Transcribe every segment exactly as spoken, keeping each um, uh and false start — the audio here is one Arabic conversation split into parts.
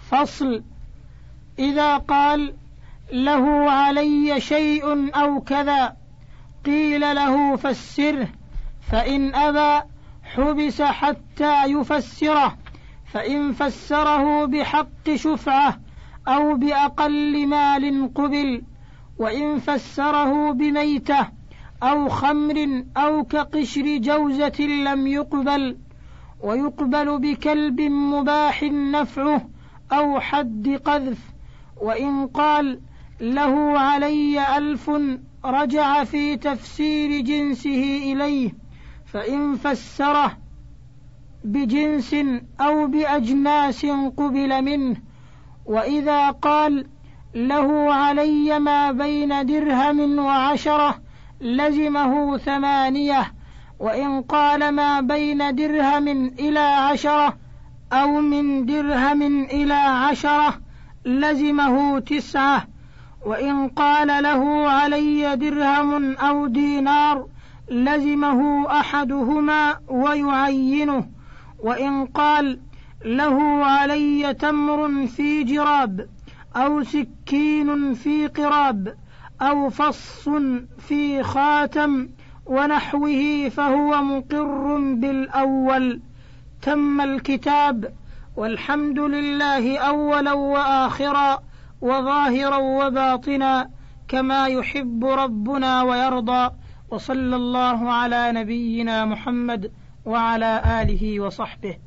فصل. إذا قال له علي شيء أو كذا قيل له فسره، فإن أبى حبس حتى يفسره، فإن فسره بحق شفعة أو بأقل مال قبل، وإن فسره بميتة أو خمر أو كقشر جوزة لم يقبل، ويقبل بكلب مباح نفعه أو حد قذف. وإن قال له علي ألف رجع في تفسير جنسه إليه، فإن فسره بجنس أو بأجناس قبل منه. وإذا قال له علي ما بين درهم وعشرة لزمه ثمانية، وإن قال ما بين درهم إلى عشرة أو من درهم إلى عشرة لزمه تسعة. وإن قال له علي درهم أو دينار لزمه أحدهما ويعينه. وإن قال له علي تمر في جراب أو سكين في قراب أو فص في خاتم ونحوه فهو مقر بالأول. تم الكتاب، والحمد لله أولا وآخرا وظاهرا وباطنا كما يحب ربنا ويرضى، وصلى الله على نبينا محمد وعلى آله وصحبه.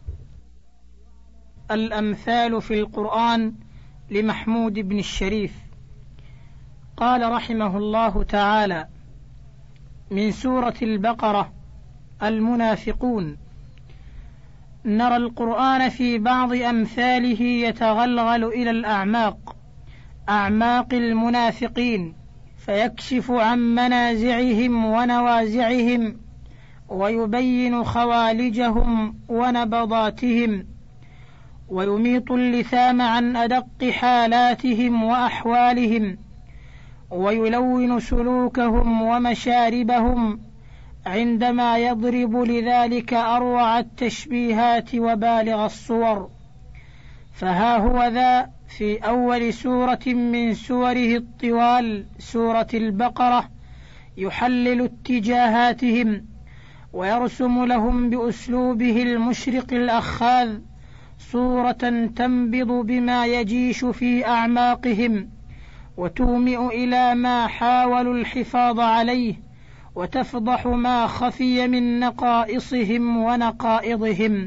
الأمثال في القرآن لمحمود بن الشريف. قال رحمه الله تعالى: من سورة البقرة المنافقون. نرى القرآن في بعض أمثاله يتغلغل إلى الأعماق، أعماق المنافقين، فيكشف عن منازعهم ونوازعهم، ويبين خوالجهم ونبضاتهم، ويميط اللثام عن أدق حالاتهم وأحوالهم، ويلون سلوكهم ومشاربهم، عندما يضرب لذلك أروع التشبيهات وبالغ الصور. فها هو ذا في أول سورة من سوره الطوال، سورة البقرة، يحلل اتجاهاتهم ويرسم لهم بأسلوبه المشرق الأخاذ صورة تنبض بما يجيش في أعماقهم، وتومئ إلى ما حاولوا الحفاظ عليه، وتفضح ما خفي من نقائصهم ونقائضهم.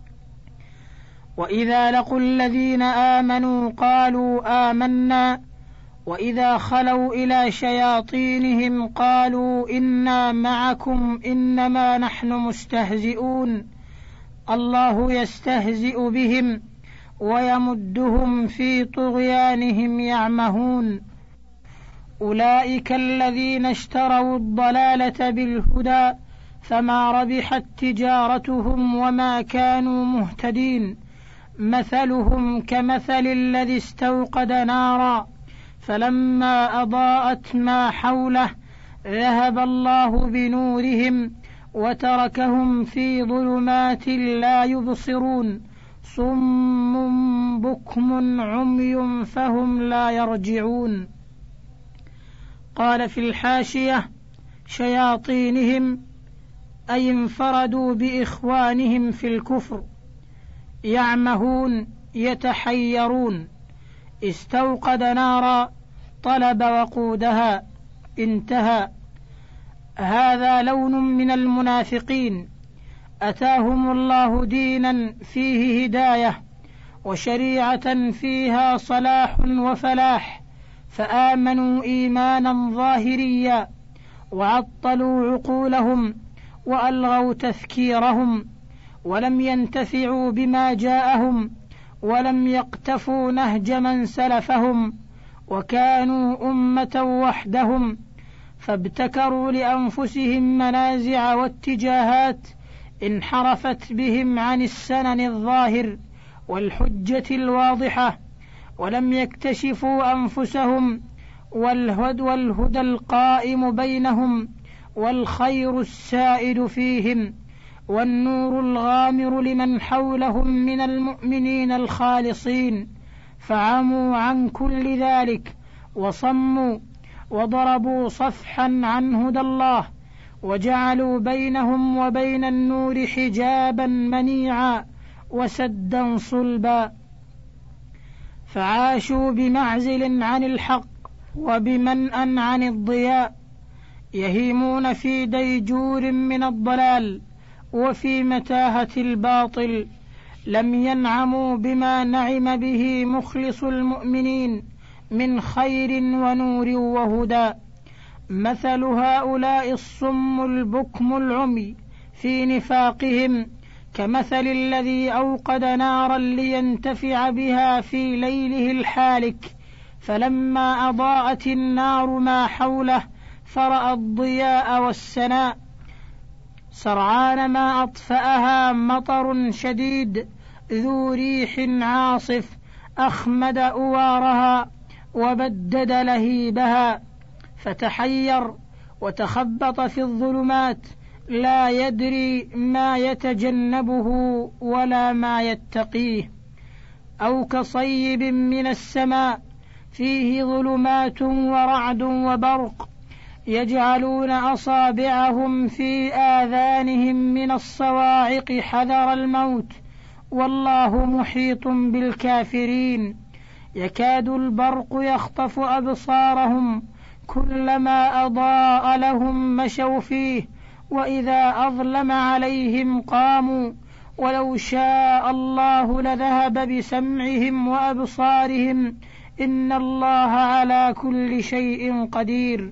وإذا لقوا الذين آمنوا قالوا آمنا، وإذا خلوا إلى شياطينهم قالوا إنا معكم إنما نحن مستهزئون، الله يستهزئ بهم ويمدهم في طغيانهم يعمهون. أولئك الذين اشتروا الضلالة بالهدى فما ربحت تجارتهم وما كانوا مهتدين. مثلهم كمثل الذي استوقد نارا فلما أضاءت ما حوله ذهب الله بنورهم وتركهم في ظلمات لا يبصرون، صم بكم عمي فهم لا يرجعون. قال في الحاشية: شياطينهم أي انفردوا بإخوانهم في الكفر، يعمهون يتحيرون، استوقد نارا طلب وقودها، انتهى. هذا لون من المنافقين، أتاهم الله دينا فيه هداية وشريعة فيها صلاح وفلاح، فآمنوا إيمانا ظاهريا وعطلوا عقولهم وألغوا تذكيرهم، ولم ينتفعوا بما جاءهم، ولم يقتفوا نهج من سلفهم، وكانوا أمة وحدهم، فابتكروا لأنفسهم منازع واتجاهات انحرفت بهم عن السنن الظاهر والحجة الواضحة، ولم يكتشفوا أنفسهم والهدى, والهدى القائم بينهم والخير السائد فيهم، والنور الغامر لمن حولهم من المؤمنين الخالصين، فعموا عن كل ذلك وصموا وضربوا صفحا عن هدى الله، وجعلوا بينهم وبين النور حجابا منيعا وسدا صلبا، فعاشوا بمعزل عن الحق وبمنأ عن الضياء، يهيمون في ديجور من الضلال وفي متاهة الباطل، لم ينعموا بما نعم به مخلص المؤمنين من خير ونور وهدى. مثل هؤلاء الصم البكم العمي في نفاقهم كمثل الذي أوقد نارا لينتفع بها في ليله الحالك، فلما أضاءت النار ما حوله فرأى الضياء والسناء، سرعان ما أطفأها مطر شديد ذو ريح عاصف أخمد أوارها وبدد لهيبها، فتحير وتخبط في الظلمات لا يدري ما يتجنبه ولا ما يتقيه. أو كصيب من السماء فيه ظلمات ورعد وبرق، يجعلون أصابعهم في آذانهم من الصواعق حذر الموت، والله محيط بالكافرين. يكاد البرق يخطف أبصارهم كلما أضاء لهم مشوا فيه، وإذا أظلم عليهم قاموا، ولو شاء الله لذهب بسمعهم وأبصارهم، إن الله على كل شيء قدير.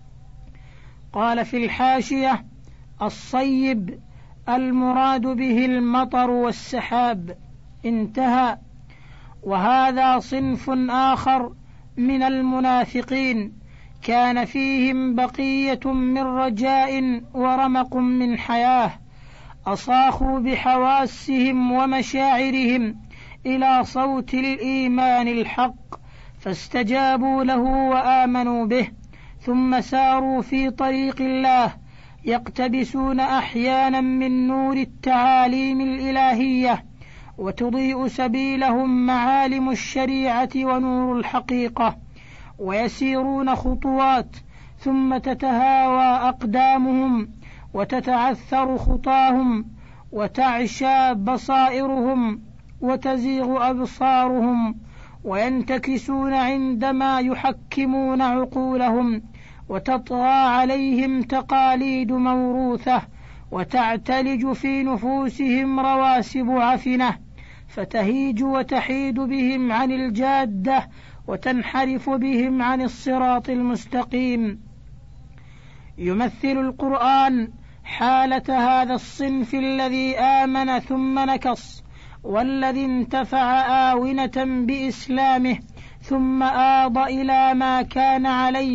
قال في الحاشية: الصيب المراد به المطر والسحاب. انتهى. وهذا صنف آخر من المنافقين كان فيهم بقية من رجاء ورمق من حياة، أصاخوا بحواسهم ومشاعرهم إلى صوت الإيمان الحق، فاستجابوا له وآمنوا به، ثم ساروا في طريق الله يقتبسون أحيانا من نور التعاليم الإلهية، وتضيء سبيلهم معالم الشريعة ونور الحقيقة، ويسيرون خطوات ثم تتهاوى أقدامهم وتتعثر خطاهم وتعشى بصائرهم وتزيغ أبصارهم، وينتكسون عندما يحكمون عقولهم، وتطغى عليهم تقاليد موروثة، وتعتلج في نفوسهم رواسب عفنة، فتهيج وتحيد بهم عن الجادة وتنحرف بهم عن الصراط المستقيم. يمثل القرآن حالة هذا الصنف الذي آمن ثم نكص، والذي انتفع آونة بإسلامه ثم آض إلى ما كان عليه،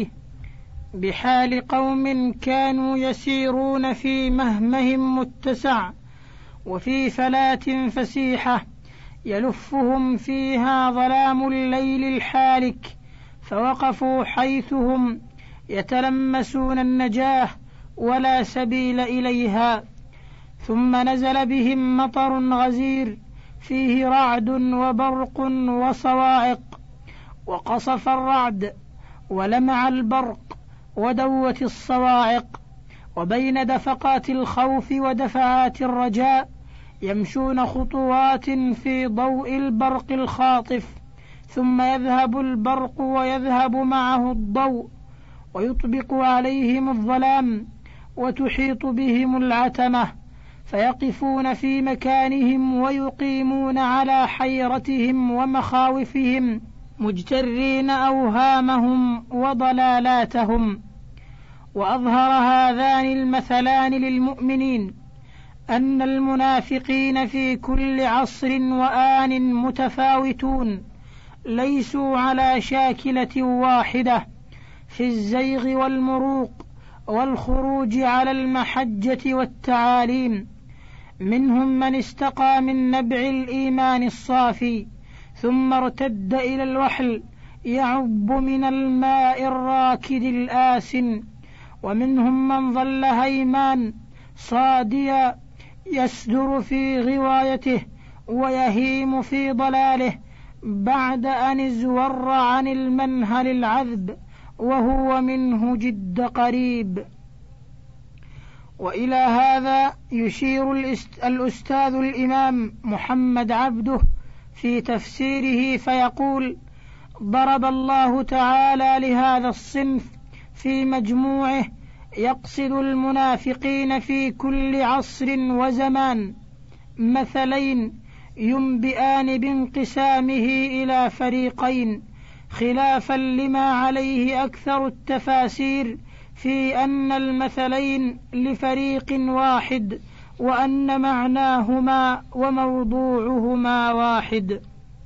بحال قوم كانوا يسيرون في مهمهم متسع وفي فلاة فسيحة يلفهم فيها ظلام الليل الحالك، فوقفوا حيثهم يتلمسون النجاة ولا سبيل إليها، ثم نزل بهم مطر غزير فيه رعد وبرق وصواعق، وقصف الرعد ولمع البرق ودوت الصواعق، وبين دفقات الخوف ودفعات الرجاء يمشون خطوات في ضوء البرق الخاطف، ثم يذهب البرق ويذهب معه الضوء، ويطبق عليهم الظلام وتحيط بهم العتمة، فيقفون في مكانهم ويقيمون على حيرتهم ومخاوفهم مجترين أوهامهم وضلالاتهم. وأظهر هذان المثلان للمؤمنين أن المنافقين في كل عصر وآن متفاوتون، ليسوا على شاكلة واحدة في الزيغ والمروق والخروج على المحجة والتعاليم. منهم من استقى من نبع الإيمان الصافي ثم ارتد إلى الوحل يعب من الماء الراكد الآسن، ومنهم من ظل هيمان صاديا يسدر في غوايته ويهيم في ضلاله بعد أن ازور عن المنهل العذب وهو منه جد قريب. وإلى هذا يشير الأستاذ الإمام محمد عبده في تفسيره فيقول: ضرب الله تعالى لهذا الصنف في مجموعه يقصد المنافقين في كل عصر وزمان مثلين ينبئان بانقسامه إلى فريقين، خلافا لما عليه أكثر التفاسير في أن المثلين لفريق واحد وأن معناهما وموضوعهما واحد.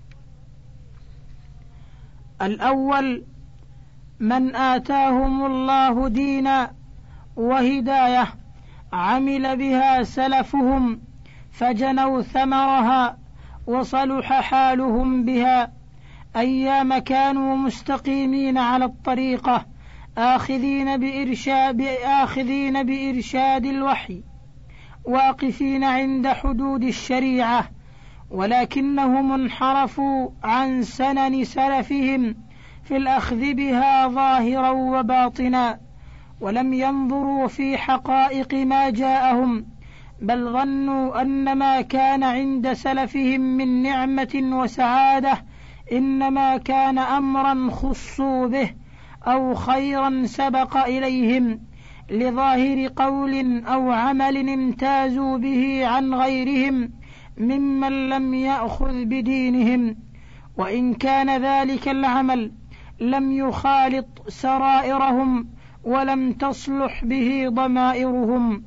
الأول: من آتاهم الله دينا وهداية عمل بها سلفهم فجنوا ثمرها وصلح حالهم بها أيام كانوا مستقيمين على الطريقة آخذين بإرشاد, آخذين بإرشاد الوحي واقفين عند حدود الشريعة، ولكنهم انحرفوا عن سنن سلفهم في الأخذ بها ظاهرا وباطنا، ولم ينظروا في حقائق ما جاءهم، بل ظنوا أن ما كان عند سلفهم من نعمة وسعادة إنما كان أمرا خصوا به أو خيرا سبق إليهم لظاهر قول أو عمل امتازوا به عن غيرهم ممن لم يأخذ بدينهم، وإن كان ذلك العمل لم يخالط سرائرهم ولم تصلح به ضمائرهم،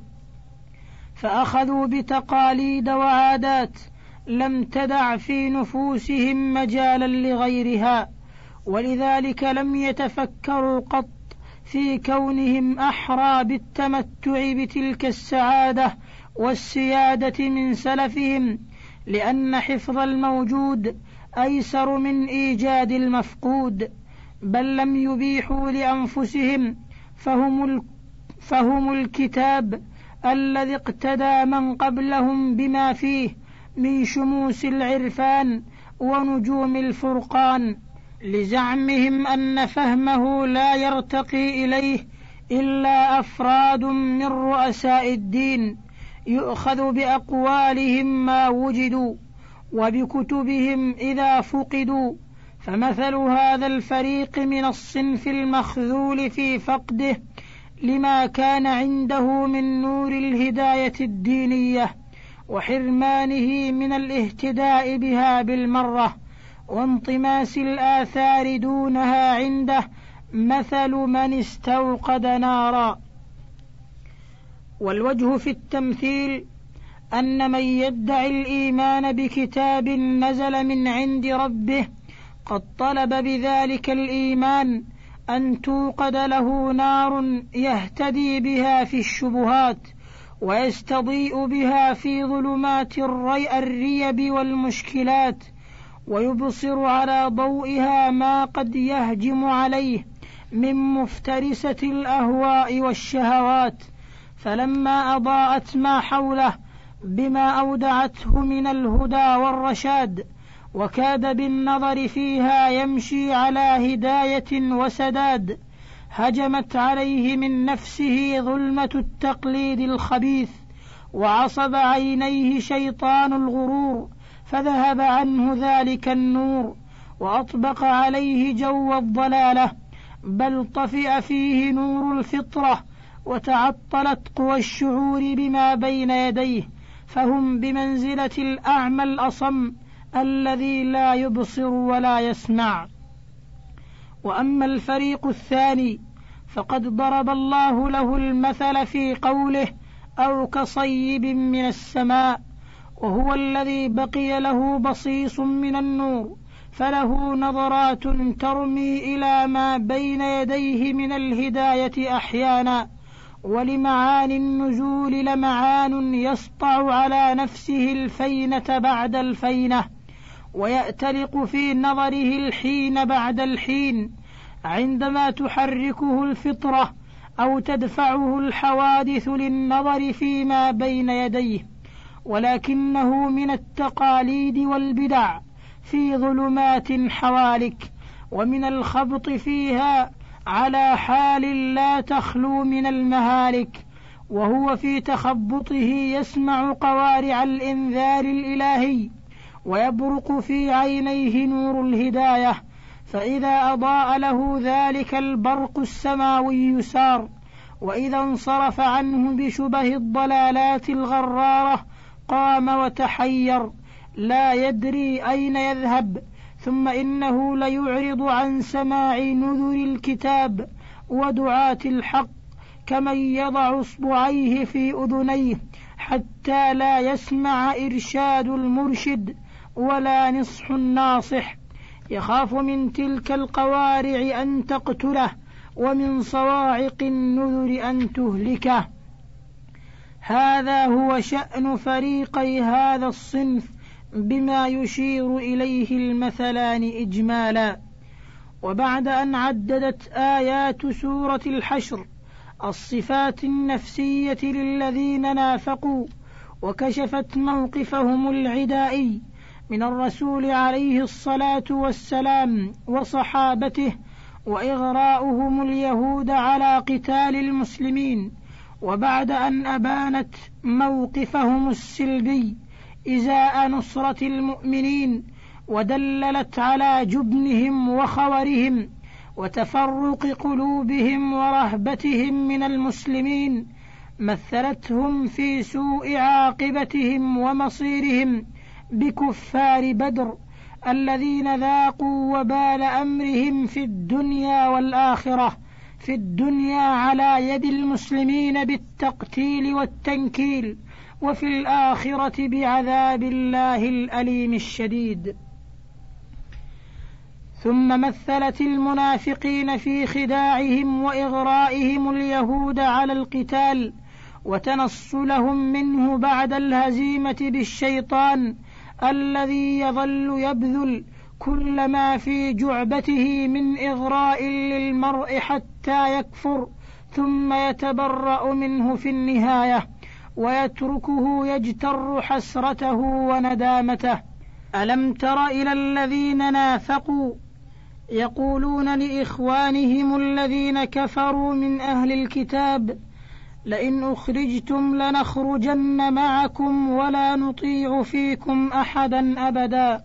فأخذوا بتقاليد وعادات لم تدع في نفوسهم مجالا لغيرها، ولذلك لم يتفكروا قط في كونهم أحرى بالتمتع بتلك السعادة والسيادة من سلفهم، لأن حفظ الموجود أيسر من إيجاد المفقود، بل لم يبيحوا لأنفسهم فهم, فهم الكتاب الذي اقتدى من قبلهم بما فيه من شموس العرفان ونجوم الفرقان، لزعمهم أن فهمه لا يرتقي إليه إلا أفراد من رؤساء الدين يؤخذ بأقوالهم ما وجدوا وبكتبهم إذا فقدوا. فمثل هذا الفريق من الصنف المخذول في فقده لما كان عنده من نور الهداية الدينية وحرمانه من الاهتداء بها بالمرة وانطماس الآثار دونها عنده مثل من استوقد نارا. والوجه في التمثيل أن من يدعي الإيمان بكتاب نزل من عند ربه قد طلب بذلك الإيمان أن توقد له نار يهتدي بها في الشبهات ويستضيء بها في ظلمات الريب والمشكلات، ويبصر على ضوئها ما قد يهجم عليه من مفترسة الأهواء والشهوات، فلما أضاءت ما حوله بما أودعته من الهدى والرشاد وكاد بالنظر فيها يمشي على هداية وسداد، هجمت عليه من نفسه ظلمة التقليد الخبيث وعصب عينيه شيطان الغرور، فذهب عنه ذلك النور وأطبق عليه جو الضلالة، بل طفئ فيه نور الفطرة وتعطلت قوى الشعور بما بين يديه، فهم بمنزلة الأعمى الأصم الذي لا يبصر ولا يسمع. وأما الفريق الثاني فقد ضرب الله له المثل في قوله أو كصيب من السماء، وهو الذي بقي له بصيص من النور فله نظرات ترمي إلى ما بين يديه من الهداية أحيانا، ولمعاني النزول لمعان يسطع على نفسه الفينة بعد الفينة، ويأتلق في نظره الحين بعد الحين عندما تحركه الفطرة أو تدفعه الحوادث للنظر فيما بين يديه، ولكنه من التقاليد والبدع في ظلمات حوالك، ومن الخبط فيها على حال لا تخلو من المهالك، وهو في تخبطه يسمع قوارع الإنذار الإلهي، ويبرق في عينيه نور الهداية، فإذا أضاء له ذلك البرق السماوي سار، وإذا انصرف عنه بشبه الضلالات الغرارة قام وتحير لا يدري أين يذهب، ثم إنه ليعرض عن سماع نذر الكتاب ودعاة الحق كمن يضع اصبعيه في أذنيه حتى لا يسمع إرشاد المرشد ولا نصح الناصح، يخاف من تلك القوارع أن تقتله ومن صواعق النذر أن تهلكه. هذا هو شأن فريقي هذا الصنف بما يشير إليه المثلان إجمالا. وبعد أن عددت آيات سورة الحشر الصفات النفسية للذين نافقوا، وكشفت موقفهم العدائي من الرسول عليه الصلاة والسلام وصحابته، وإغراؤهم اليهود على قتال المسلمين، وبعد أن أبانت موقفهم السلبي إزاء نصرة المؤمنين، ودللت على جبنهم وخورهم وتفرق قلوبهم ورهبتهم من المسلمين، مثلتهم في سوء عاقبتهم ومصيرهم بكفار بدر الذين ذاقوا وبال أمرهم في الدنيا والآخرة، في الدنيا على يد المسلمين بالتقتيل والتنكيل، وفي الآخرة بعذاب الله الأليم الشديد. ثم مثلت المنافقين في خداعهم وإغرائهم اليهود على القتال وتنصلهم منه بعد الهزيمة بالشيطان الذي يظل يبذل كل ما في جعبته من إغراء للمرء حتى يكفر ثم يتبرأ منه في النهاية ويتركه يجتر حسرته وندامته. ألم تر إلى الذين نافقوا يقولون لإخوانهم الذين كفروا من أهل الكتاب لئن أخرجتم لنخرجن معكم ولا نطيع فيكم أحدا أبدا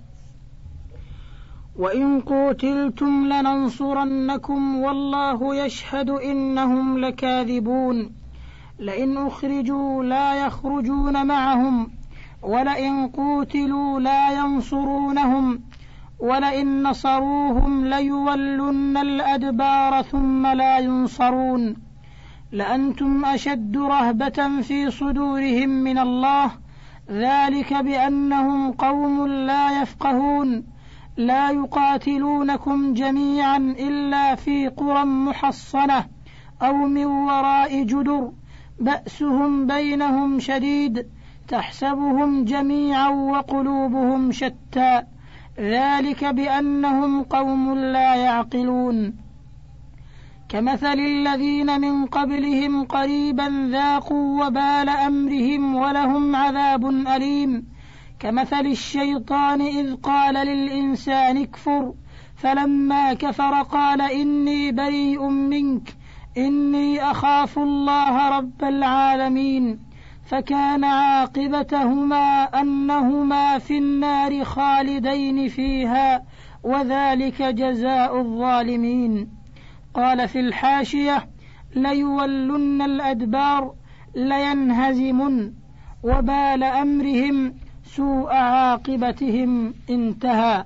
وإن قتلتم لننصرنكم والله يشهد إنهم لكاذبون لئن أخرجوا لا يخرجون معهم ولئن قتلوا لا ينصرونهم ولئن نصروهم ليولن الأدبار ثم لا ينصرون لأنتم أشد رهبة في صدورهم من الله ذلك بأنهم قوم لا يفقهون لا يقاتلونكم جميعا إلا في قرى محصنة أو من وراء جدر بأسهم بينهم شديد تحسبهم جميعا وقلوبهم شتى ذلك بأنهم قوم لا يعقلون كمثل الذين من قبلهم قريبا ذاقوا وبال أمرهم ولهم عذاب أليم كمثل الشيطان إذ قال للإنسان اكفر فلما كفر قال إني بريء منك إني أخاف الله رب العالمين فكان عاقبتهما أنهما في النار خالدين فيها وذلك جزاء الظالمين. قال في الحاشية ليولن الأدبار لينهزمن وبال أمرهم سوء عاقبتهم انتهى.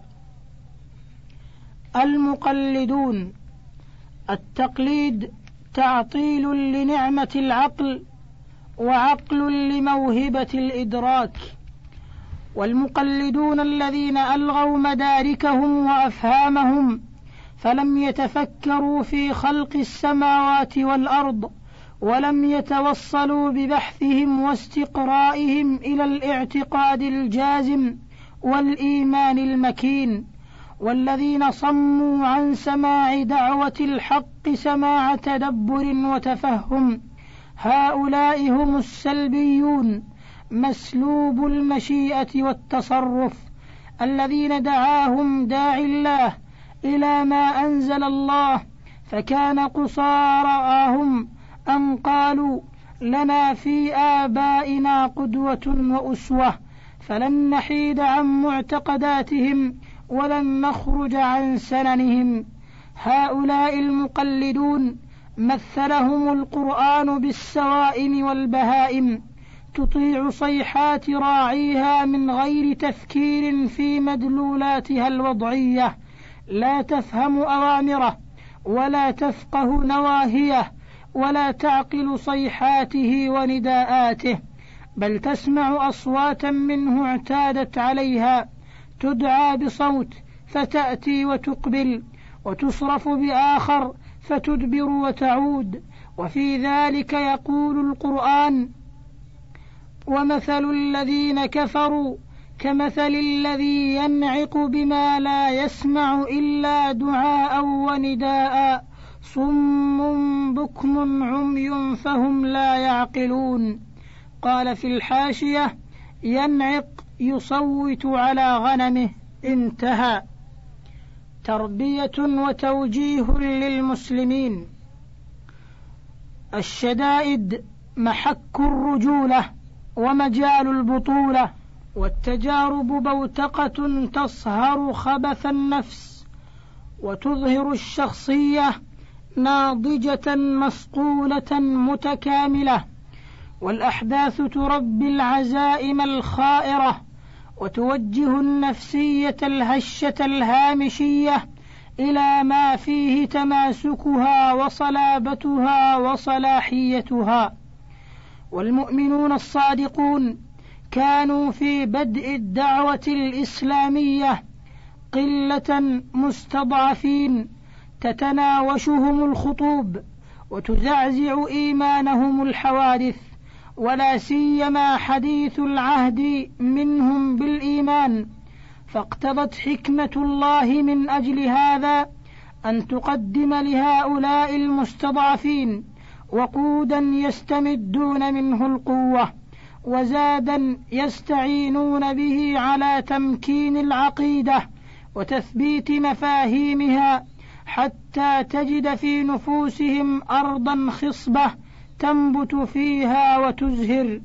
المقلدون. التقليد تعطيل لنعمة العقل وعقل لموهبة الإدراك، والمقلدون الذين ألغوا مداركهم وأفهامهم فلم يتفكروا في خلق السماوات والأرض ولم يتوصلوا ببحثهم واستقرائهم إلى الاعتقاد الجازم والإيمان المكين، والذين صموا عن سماع دعوة الحق سماع تدبر وتفهم، هؤلاء هم السلبيون مسلوب المشيئة والتصرف، الذين دعاهم داعي الله إلى ما أنزل الله، فكان قصاراهم أن قالوا لنا في آبائنا قدوة وأسوة، فلن نحيد عن معتقداتهم ولن نخرج عن سننهم. هؤلاء المقلدون مثلهم القرآن بالسوائم والبهائم، تطيع صيحات راعيها من غير تفكير في مدلولاتها الوضعية، لا تفهم أوامره ولا تفقه نواهيه ولا تعقل صيحاته ونداءاته، بل تسمع أصواتا منه اعتادت عليها، تدعى بصوت فتأتي وتقبل، وتصرف بآخر فتدبر وتعود. وفي ذلك يقول القرآن: ومثل الذين كفروا كمثل الذي ينعق بما لا يسمع إلا دعاء ونداء صم بكم عمي فهم لا يعقلون. قال في الحاشية: ينعق يصوت على غنمه. انتهى. تربية وتوجيه للمسلمين. الشدائد محك الرجولة ومجال البطولة، والتجارب بوتقة تصهر خبث النفس وتظهر الشخصية ناضجة مصقولة متكاملة، والأحداث تربي العزائم الخائرة وتوجه النفسية الهشة الهامشية إلى ما فيه تماسكها وصلابتها وصلاحيتها. والمؤمنون الصادقون كانوا في بدء الدعوة الإسلامية قلة مستضعفين تتناوشهم الخطوب وتزعزع إيمانهم الحوادث، ولا سيما حديث العهد منهم بالإيمان، فاقتضت حكمة الله من أجل هذا أن تقدم لهؤلاء المستضعفين وقودا يستمدون منه القوة، وزادا يستعينون به على تمكين العقيدة وتثبيت مفاهيمها، حتى تجد في نفوسهم أرضا خصبة تنبت فيها وتزهر.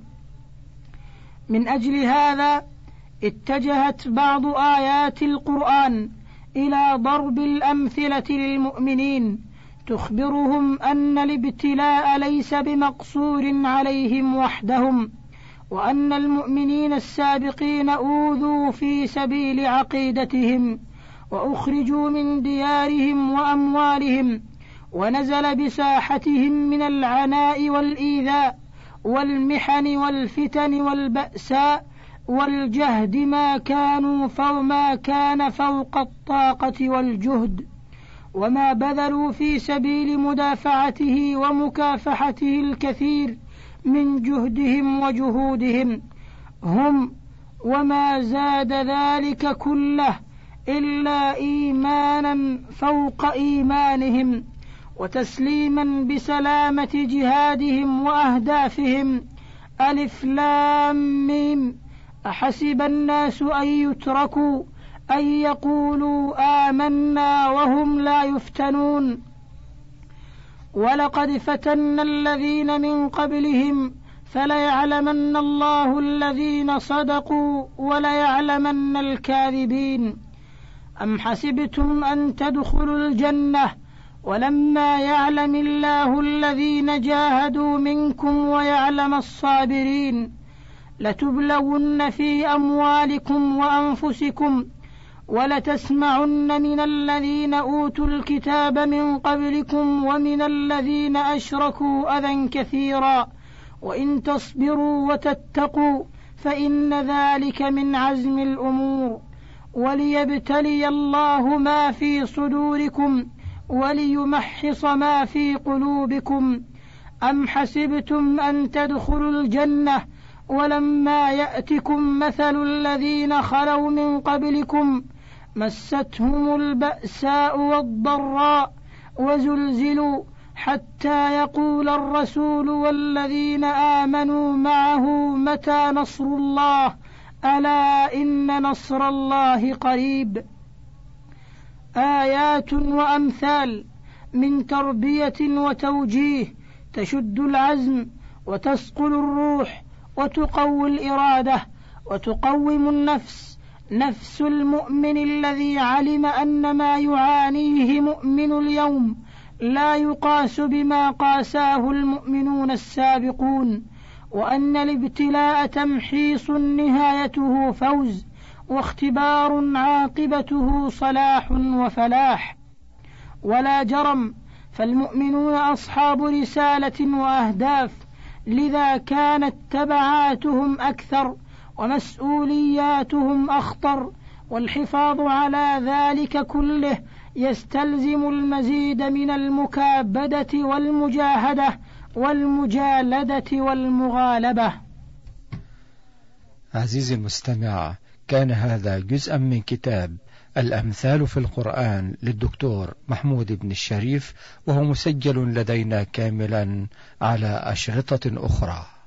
من أجل هذا اتجهت بعض آيات القرآن إلى ضرب الأمثلة للمؤمنين، تخبرهم أن الابتلاء ليس بمقصور عليهم وحدهم، وأن المؤمنين السابقين أوذوا في سبيل عقيدتهم وأخرجوا من ديارهم وأموالهم، ونزل بساحتهم من العناء والإيذاء والمحن والفتن والبأساء والجهد ما كانوا فوما كان فوق الطاقة والجهد، وما بذلوا في سبيل مدافعته ومكافحته الكثير من جهدهم وجهودهم هم، وما زاد ذلك كله إلا إيمانا فوق إيمانهم وتسليما بسلامة جهادهم وأهدافهم. ألف لام ميم. أحسب الناس أن يتركوا أن يقولوا آمنا وهم لا يفتنون، ولقد فتنا الذين من قبلهم فليعلمن الله الذين صدقوا وليعلمن الكاذبين. أم حسبتم أن تدخلوا الجنة ولما يعلم الله الذين جاهدوا منكم ويعلم الصابرين، لتبلون في أموالكم وأنفسكم ولتسمعن من الذين أوتوا الكتاب من قبلكم ومن الذين أشركوا أذى كثيرا، وإن تصبروا وتتقوا فإن ذلك من عزم الأمور. وليبتلي الله ما في صدوركم وليمحص ما في قلوبكم. أم حسبتم أن تدخلوا الجنة ولما يأتكم مثل الذين خلوا من قبلكم مستهم البأساء والضراء وزلزلوا حتى يقول الرسول والذين آمنوا معه متى نصر الله ألا إن نصر الله قريب. آيات وأمثال من تربية وتوجيه تشد العزم وتسقل الروح وتقوي الإرادة وتقوم النفس، نفس المؤمن الذي علم أن ما يعانيه مؤمن اليوم لا يقاس بما قاساه المؤمنون السابقون، وأن الابتلاء تمحيص نهايته فوز، واختبار عاقبته صلاح وفلاح. ولا جرم فالمؤمنون أصحاب رسالة وأهداف، لذا كانت تبعاتهم أكثر ومسؤولياتهم أخطر، والحفاظ على ذلك كله يستلزم المزيد من المكابدة والمجاهدة والمجالدة والمغالبة. عزيزي المستمع، كان هذا جزءا من كتاب الأمثال في القرآن للدكتور محمود بن الشريف، وهو مسجل لدينا كاملا على أشرطة أخرى.